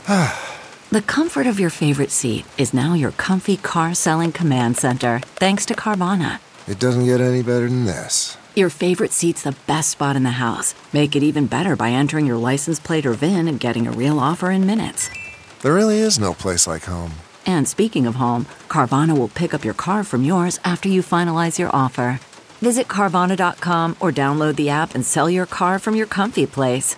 The comfort of your favorite seat is now your comfy car selling command center, thanks to Carvana. It doesn't get any better than this. Your favorite seat's the best spot in the house. Make it even better by entering your license plate or VIN and getting a real offer in minutes. There really is no place like home. And speaking of home, Carvana will pick up your car from yours after you finalize your offer. Visit Carvana.com or download the app and sell your car from your comfy place.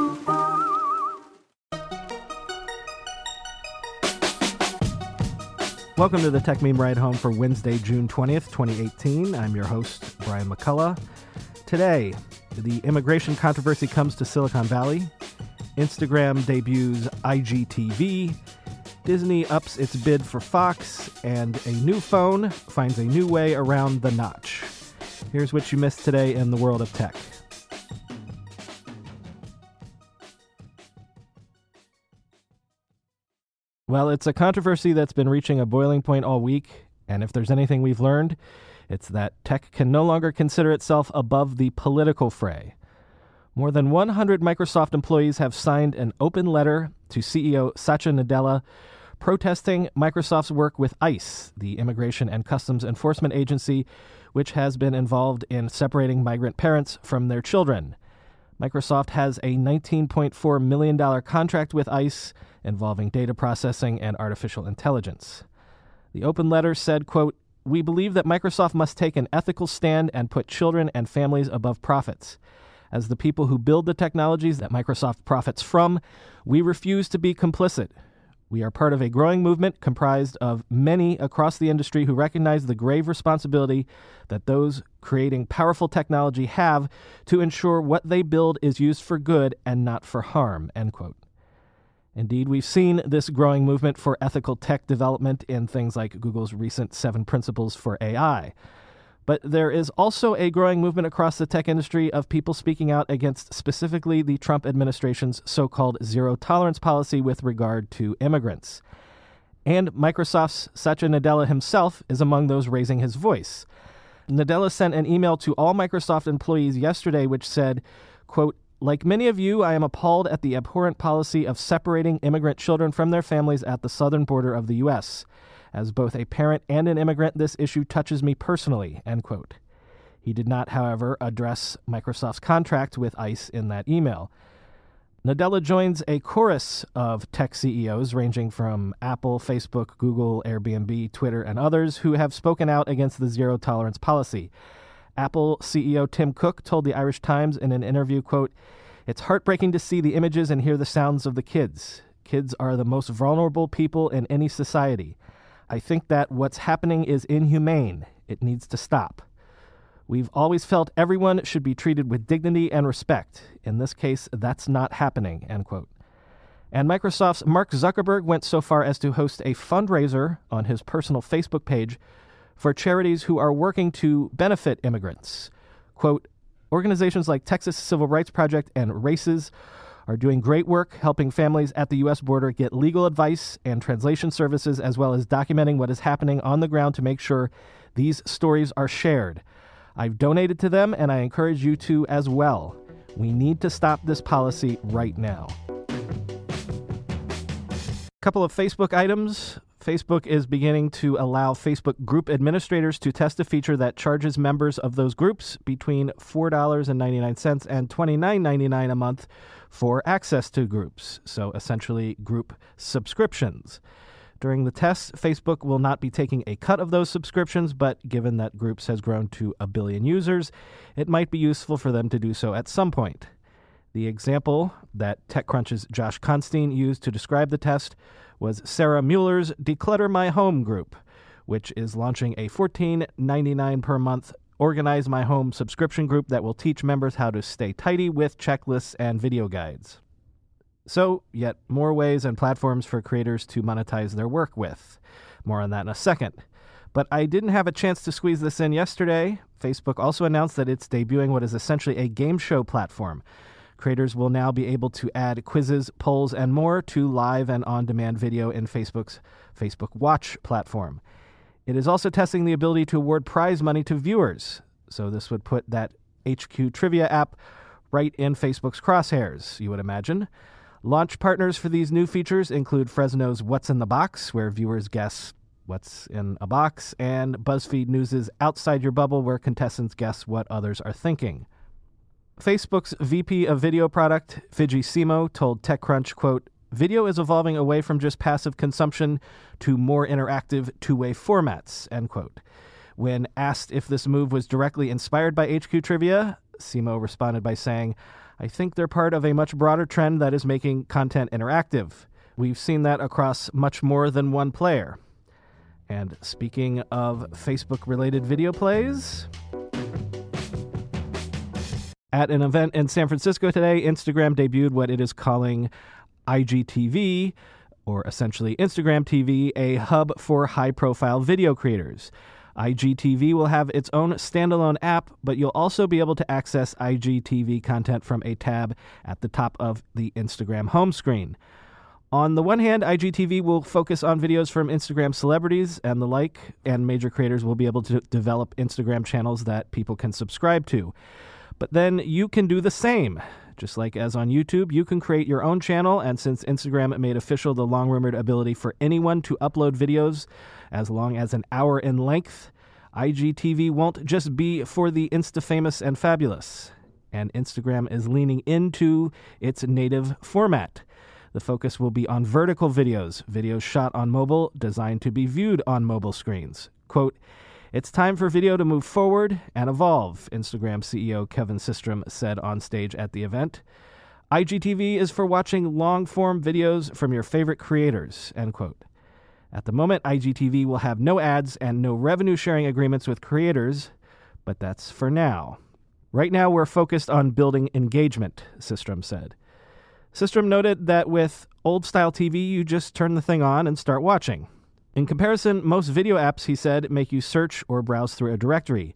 Welcome to the Tech Meme Ride Home for Wednesday, June 20th, 2018. I'm your host, Brian McCullough. Today, the immigration controversy comes to Silicon Valley. Instagram debuts IGTV. Disney ups its bid for Fox. And a new phone finds a new way around the notch. Here's what you missed today in the world of tech. Well, it's a controversy that's been reaching a boiling point all week, and if there's anything we've learned, it's that tech can no longer consider itself above the political fray. More than 100 Microsoft employees have signed an open letter to CEO Satya Nadella protesting Microsoft's work with ICE, the Immigration and Customs Enforcement Agency, which has been involved in separating migrant parents from their children. Microsoft has a $19.4 million contract with ICE involving data processing and artificial intelligence. The open letter said, quote, "We believe that Microsoft must take an ethical stand and put children and families above profits. As the people who build the technologies that Microsoft profits from, we refuse to be complicit. We are part of a growing movement comprised of many across the industry who recognize the grave responsibility that those creating powerful technology have to ensure what they build is used for good and not for harm," end quote. Indeed, we've seen this growing movement for ethical tech development in things like Google's recent 7 Principles for AI. But there is also a growing movement across the tech industry of people speaking out against specifically the Trump administration's so-called zero-tolerance policy with regard to immigrants. And Microsoft's Satya Nadella himself is among those raising his voice. Nadella sent an email to all Microsoft employees yesterday which said, quote, "Like many of you, I am appalled at the abhorrent policy of separating immigrant children from their families at the southern border of the U.S. As both a parent and an immigrant, this issue touches me personally," end quote. He did not, however, address Microsoft's contract with ICE in that email. Nadella joins a chorus of tech CEOs ranging from Apple, Facebook, Google, Airbnb, Twitter, and others who have spoken out against the zero-tolerance policy. Apple CEO Tim Cook told the Irish Times in an interview, quote, "It's heartbreaking to see the images and hear the sounds of the kids. Kids are the most vulnerable people in any society. I think that what's happening is inhumane. It needs to stop. We've always felt everyone should be treated with dignity and respect. In this case, that's not happening," end quote. And Microsoft's Mark Zuckerberg went so far as to host a fundraiser on his personal Facebook page for charities who are working to benefit immigrants. Quote, "Organizations like Texas Civil Rights Project and RACES are doing great work helping families at the U.S. border get legal advice and translation services, as well as documenting what is happening on the ground to make sure these stories are shared. I've donated to them, and I encourage you to as well. We need to stop this policy right now." A couple of Facebook items. Facebook is beginning to allow Facebook group administrators to test a feature that charges members of those groups between $4.99 and $29.99 a month for access to groups, so essentially group subscriptions. During the tests, Facebook will not be taking a cut of those subscriptions, but given that Groups has grown to 1 billion users, it might be useful for them to do so at some point. The example that TechCrunch's Josh Constein used to describe the test was Sarah Mueller's Declutter My Home group, which is launching a $14.99 per month Organize My Home subscription group that will teach members how to stay tidy with checklists and video guides. So, yet more ways and platforms for creators to monetize their work with. More on that in a second. But I didn't have a chance to squeeze this in yesterday. Facebook also announced that it's debuting what is essentially a game show platform. Creators will now be able to add quizzes, polls, and more to live and on-demand video in Facebook's Facebook Watch platform. It is also testing the ability to award prize money to viewers. So this would put that HQ Trivia app right in Facebook's crosshairs, you would imagine. Launch partners for these new features include Fresno's What's in the Box, where viewers guess what's in a box, and BuzzFeed News' Outside Your Bubble, where contestants guess what others are thinking. Facebook's VP of Video Product, Fidji Simo, told TechCrunch, quote, "Video is evolving away from just passive consumption to more interactive two-way formats," end quote. When asked if this move was directly inspired by HQ Trivia, Simo responded by saying, "I think they're part of a much broader trend that is making content interactive. We've seen that across much more than one player." And speaking of Facebook-related video plays, at an event in San Francisco today, Instagram debuted what it is calling IGTV, or essentially Instagram TV, a hub for high-profile video creators. IGTV will have its own standalone app, but you'll also be able to access IGTV content from a tab at the top of the Instagram home screen. On the one hand, IGTV will focus on videos from Instagram celebrities and the like, and major creators will be able to develop Instagram channels that people can subscribe to. But then you can do the same. Just like as on YouTube, you can create your own channel, and since Instagram made official the long-rumored ability for anyone to upload videos as long as an hour in length, IGTV won't just be for the Insta-famous and fabulous. And Instagram is leaning into its native format. The focus will be on vertical videos shot on mobile, designed to be viewed on mobile screens. Quote, "It's time for video to move forward and evolve," Instagram CEO Kevin Systrom said on stage at the event. "IGTV is for watching long-form videos from your favorite creators," end quote. At the moment, IGTV will have no ads and no revenue-sharing agreements with creators, but that's for now. "Right now, we're focused on building engagement," Systrom said. Systrom noted that with old-style TV, you just turn the thing on and start watching. In comparison, most video apps, he said, make you search or browse through a directory.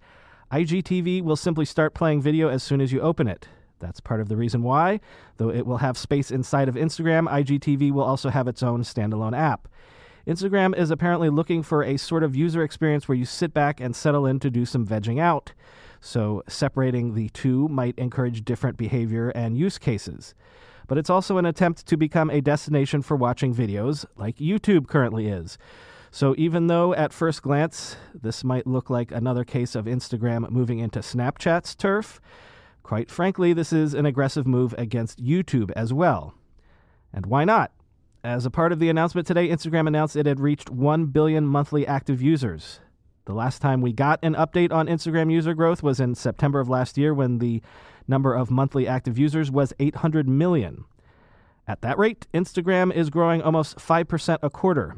IGTV will simply start playing video as soon as you open it. That's part of the reason why, though it will have space inside of Instagram, IGTV will also have its own standalone app. Instagram is apparently looking for a sort of user experience where you sit back and settle in to do some vegging out. So separating the two might encourage different behavior and use cases. But it's also an attempt to become a destination for watching videos like YouTube currently is. So even though at first glance this might look like another case of Instagram moving into Snapchat's turf, quite frankly, this is an aggressive move against YouTube as well. And why not? As a part of the announcement today, Instagram announced it had reached 1 billion monthly active users. The last time we got an update on Instagram user growth was in September of last year, when the number of monthly active users was 800 million. At that rate, Instagram is growing almost 5% a quarter.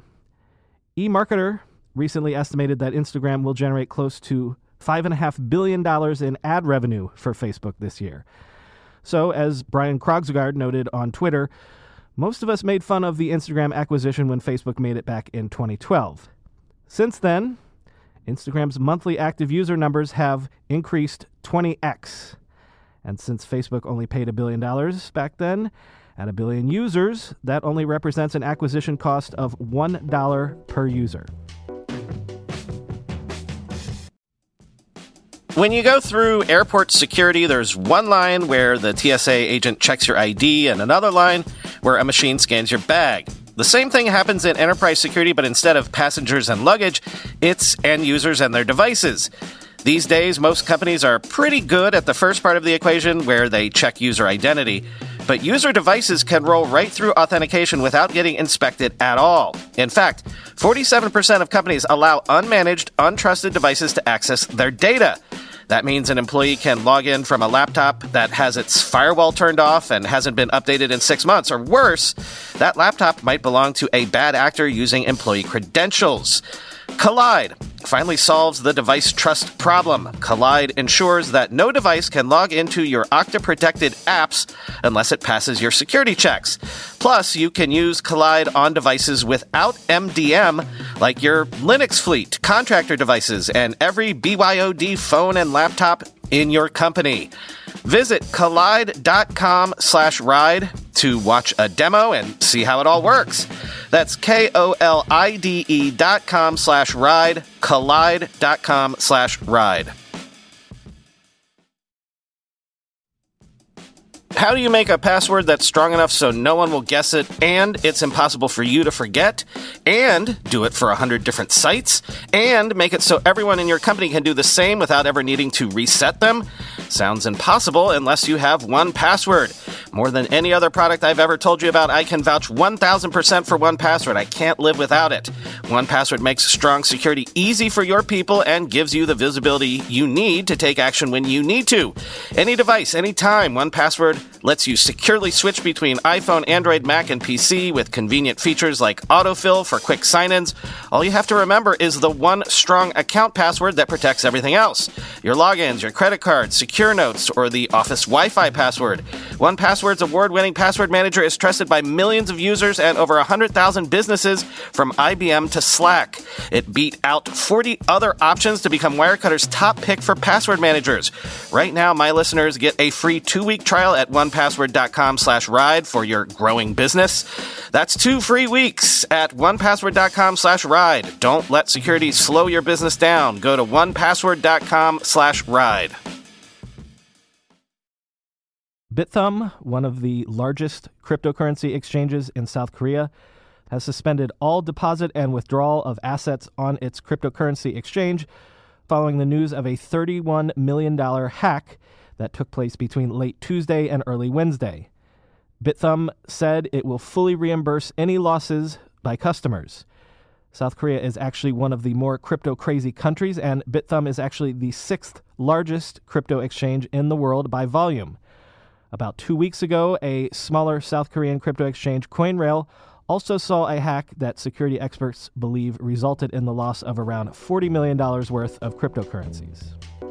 eMarketer recently estimated that Instagram will generate close to $5.5 billion in ad revenue for Facebook this year. So, as Brian Krogsgaard noted on Twitter, most of us made fun of the Instagram acquisition when Facebook made it back in 2012. Since then, Instagram's monthly active user numbers have increased 20x. And since Facebook only paid $1 billion back then, at 1 billion users, that only represents an acquisition cost of $1 per user. When you go through airport security, there's one line where the TSA agent checks your ID and another line where a machine scans your bag. The same thing happens in enterprise security, but instead of passengers and luggage, it's end users and their devices. These days, most companies are pretty good at the first part of the equation, where they check user identity. But user devices can roll right through authentication without getting inspected at all. In fact, 47% of companies allow unmanaged, untrusted devices to access their data. That means an employee can log in from a laptop that has its firewall turned off and hasn't been updated in 6 months, or worse, that laptop might belong to a bad actor using employee credentials. Kolide finally solves the device trust problem. Kolide ensures that no device can log into your Okta-protected apps unless it passes your security checks. Plus, you can use Kolide on devices without MDM, like your Linux fleet, contractor devices, and every BYOD phone and laptop in your company. Visit kolide.com/ride to watch a demo and see how it all works. That's KOLIDE.com/ride, kolide.com/ride. How do you make a password that's strong enough so no one will guess it, and it's impossible for you to forget, and do it for 100 different sites, and make it so everyone in your company can do the same without ever needing to reset them? Sounds impossible unless you have 1Password. More than any other product I've ever told you about, I can vouch 1,000% for 1Password. I can't live without it. 1Password makes strong security easy for your people and gives you the visibility you need to take action when you need to. Any device, anytime, 1Password lets you securely switch between iPhone, Android, Mac, and PC with convenient features like autofill for quick sign-ins. All you have to remember is the one strong account password that protects everything else. Your logins, your credit cards, secure notes, or the Office Wi-Fi password. 1Password's award-winning password manager is trusted by millions of users and over 100,000 businesses from IBM to Slack. It beat out 40 other options to become Wirecutter's top pick for password managers. Right now, my listeners get a free 2-week trial at onepassword.com/ride for your growing business. That's 2 free weeks at onepassword.com/ride. Don't let security slow your business down. Go to onepassword.com/ride. BitThumb, one of the largest cryptocurrency exchanges in South Korea, has suspended all deposit and withdrawal of assets on its cryptocurrency exchange following the news of a $31 million hack that took place between late Tuesday and early Wednesday. BitThumb said it will fully reimburse any losses by customers. South Korea is actually one of the more crypto-crazy countries, and BitThumb is actually the 6th largest crypto exchange in the world by volume. About 2 weeks ago, a smaller South Korean crypto exchange, CoinRail, also saw a hack that security experts believe resulted in the loss of around $40 million worth of cryptocurrencies.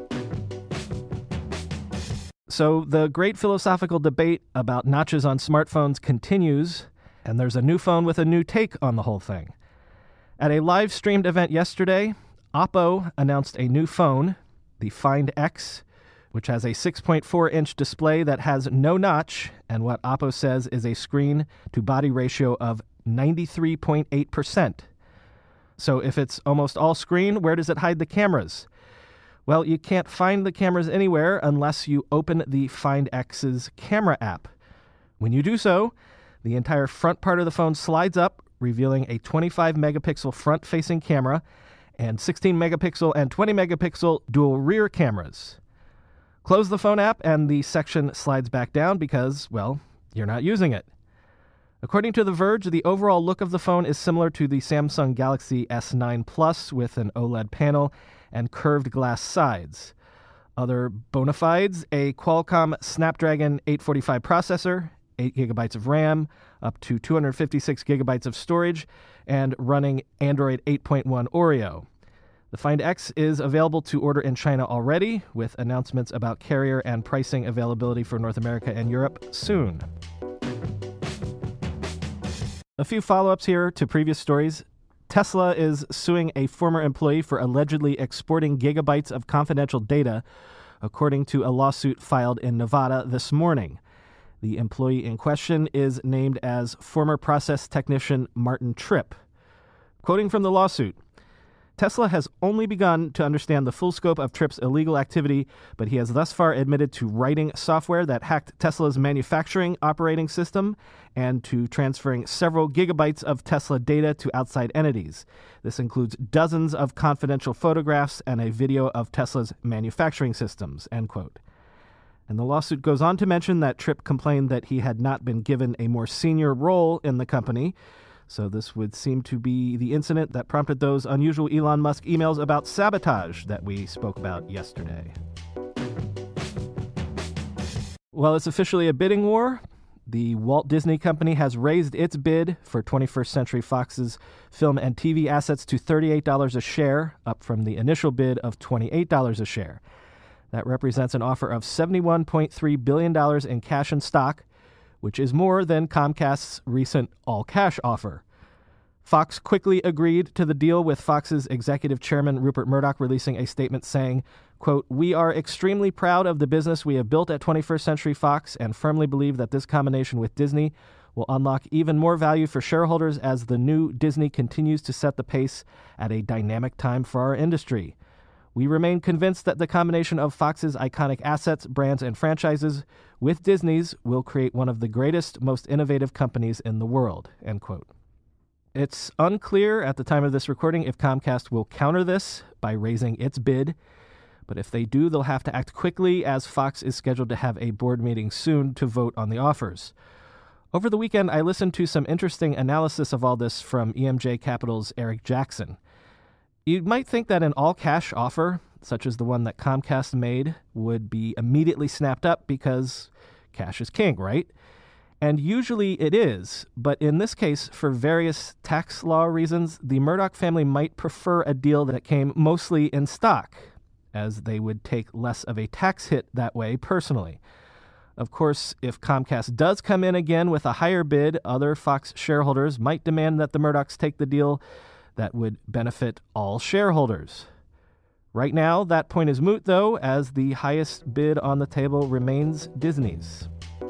So the great philosophical debate about notches on smartphones continues, and there's a new phone with a new take on the whole thing. At a live-streamed event yesterday, Oppo announced a new phone, the Find X, which has a 6.4-inch display that has no notch, and what Oppo says is a screen-to-body ratio of 93.8%. So if it's almost all screen, where does it hide the cameras? Well, you can't find the cameras anywhere unless you open the Find X's camera app. When you do so, the entire front part of the phone slides up, revealing a 25-megapixel front-facing camera and 16-megapixel and 20-megapixel dual rear cameras. Close the phone app and the section slides back down because, well, you're not using it. According to The Verge, the overall look of the phone is similar to the Samsung Galaxy S9 Plus with an OLED panel and curved glass sides. Other bona fides, a Qualcomm Snapdragon 845 processor, 8 gigabytes of RAM, up to 256 gigabytes of storage, and running Android 8.1 Oreo. The Find X is available to order in China already, with announcements about carrier and pricing availability for North America and Europe soon. A few follow-ups here to previous stories. Tesla is suing a former employee for allegedly exporting gigabytes of confidential data, according to a lawsuit filed in Nevada this morning. The employee in question is named as former process technician Martin Tripp. Quoting from the lawsuit, Tesla has only begun to understand the full scope of Tripp's illegal activity, but he has thus far admitted to writing software that hacked Tesla's manufacturing operating system and to transferring several gigabytes of Tesla data to outside entities. This includes dozens of confidential photographs and a video of Tesla's manufacturing systems, end quote. And the lawsuit goes on to mention that Tripp complained that he had not been given a more senior role in the company. So this would seem to be the incident that prompted those unusual Elon Musk emails about sabotage that we spoke about yesterday. Well, it's officially a bidding war. The Walt Disney Company has raised its bid for 21st Century Fox's film and TV assets to $38 a share, up from the initial bid of $28 a share. That represents an offer of $71.3 billion in cash and stock, which is more than Comcast's recent all-cash offer. Fox quickly agreed to the deal, with Fox's executive chairman Rupert Murdoch releasing a statement saying, quote, "We are extremely proud of the business we have built at 21st Century Fox and firmly believe that this combination with Disney will unlock even more value for shareholders as the new Disney continues to set the pace at a dynamic time for our industry. We remain convinced that the combination of Fox's iconic assets, brands, and franchises with Disney's will create one of the greatest, most innovative companies in the world, end quote. It's unclear at the time of this recording if Comcast will counter this by raising its bid, but if they do, they'll have to act quickly as Fox is scheduled to have a board meeting soon to vote on the offers. Over the weekend, I listened to some interesting analysis of all this from EMJ Capital's Eric Jackson. You might think that an all-cash offer, such as the one that Comcast made, would be immediately snapped up because cash is king, right? And usually it is, but in this case, for various tax law reasons, the Murdoch family might prefer a deal that came mostly in stock, as they would take less of a tax hit that way personally. Of course, if Comcast does come in again with a higher bid, other Fox shareholders might demand that the Murdochs take the deal that would benefit all shareholders. Right now, that point is moot, though, as the highest bid on the table remains Disney's.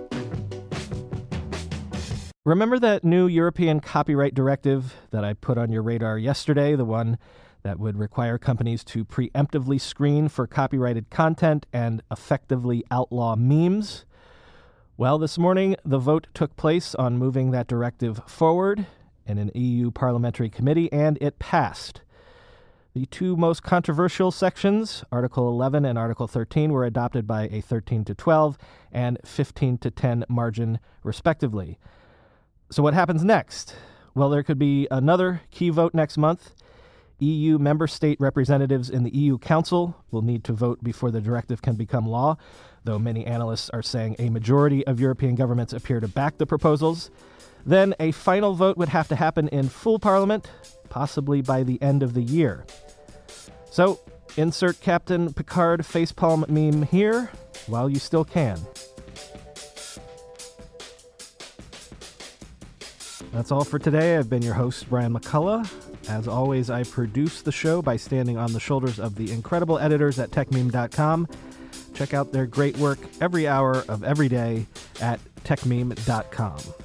Remember that new European copyright directive that I put on your radar yesterday, the one that would require companies to preemptively screen for copyrighted content and effectively outlaw memes? Well, this morning, the vote took place on moving that directive forward in an EU parliamentary committee, and it passed. The two most controversial sections, Article 11 and Article 13, were adopted by a 13-12 and 15-10 margin, respectively. So what happens next? Well, there could be another key vote next month. EU member state representatives in the EU Council will need to vote before the directive can become law, though many analysts are saying a majority of European governments appear to back the proposals. Then a final vote would have to happen in full parliament, possibly by the end of the year. So, insert Captain Picard facepalm meme here while you still can. That's all for today. I've been your host, Brian McCullough. As always, I produce the show by standing on the shoulders of the incredible editors at techmeme.com. Check out their great work every hour of every day at techmeme.com.